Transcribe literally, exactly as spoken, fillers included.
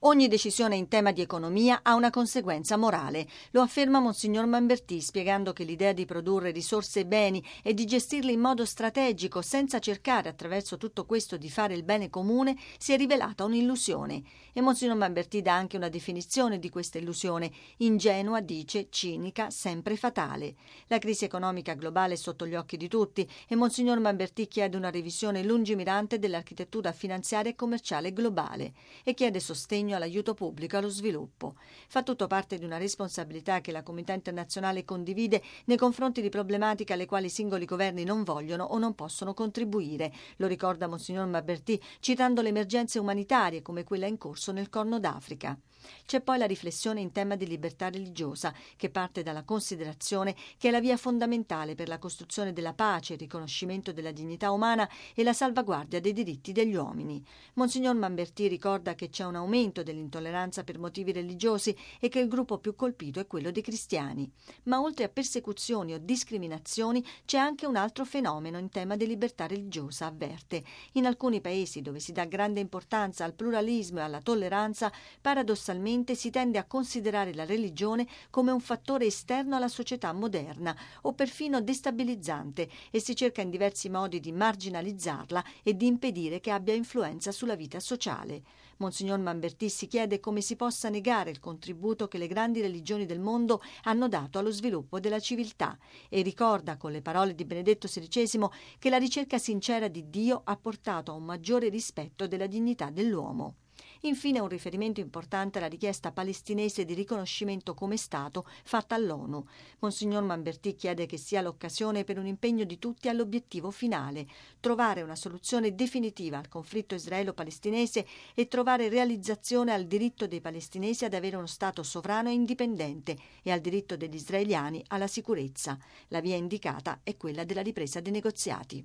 Ogni decisione in tema di economia ha una conseguenza morale, lo afferma Monsignor Manbertì, spiegando che l'idea di produrre risorse e beni e di gestirli in modo strategico senza cercare attraverso tutto questo di fare il bene comune si è rivelata un'illusione. E Monsignor Manbertì dà anche una definizione di questa illusione: ingenua, dice, cinica, sempre fatale. La crisi economica globale è sotto gli occhi di tutti e Monsignor Manbertì chiede una revisione lungimirante dell'architettura finanziaria e commerciale globale e chiede sostegno all'aiuto pubblico allo sviluppo. Fa tutto parte di una responsabilità che la comunità internazionale condivide nei confronti di problematiche alle quali i singoli governi non vogliono o non possono contribuire, lo ricorda Monsignor Manbertì citando le emergenze umanitarie come quella in corso nel Corno d'Africa. C'è poi la riflessione in tema di libertà religiosa, che parte dalla considerazione che è la via fondamentale per la costruzione della pace, il riconoscimento della dignità umana e la salvaguardia dei diritti degli uomini. Monsignor Manbertì ricorda che c'è un aumento dell'intolleranza per motivi religiosi e che il gruppo più colpito è quello dei cristiani. Ma oltre a persecuzioni o discriminazioni c'è anche un altro fenomeno in tema di libertà religiosa, avverte. In alcuni paesi dove si dà grande importanza al pluralismo e alla tolleranza, paradossalmente si tende a considerare la religione come un fattore esterno alla società moderna o perfino destabilizzante e si cerca in diversi modi di marginalizzarla e di impedire che abbia influenza sulla vita sociale. Monsignor Manbertì si chiede come si possa negare il contributo che le grandi religioni del mondo hanno dato allo sviluppo della civiltà e ricorda con le parole di Benedetto sedicesimo che la ricerca sincera di Dio ha portato a un maggiore rispetto della dignità dell'uomo. Infine un riferimento importante alla richiesta palestinese di riconoscimento come Stato fatta all'ONU. Monsignor Manbertì chiede che sia l'occasione per un impegno di tutti all'obiettivo finale, trovare una soluzione definitiva al conflitto israelo-palestinese e trovare realizzazione al diritto dei palestinesi ad avere uno Stato sovrano e indipendente e al diritto degli israeliani alla sicurezza. La via indicata è quella della ripresa dei negoziati.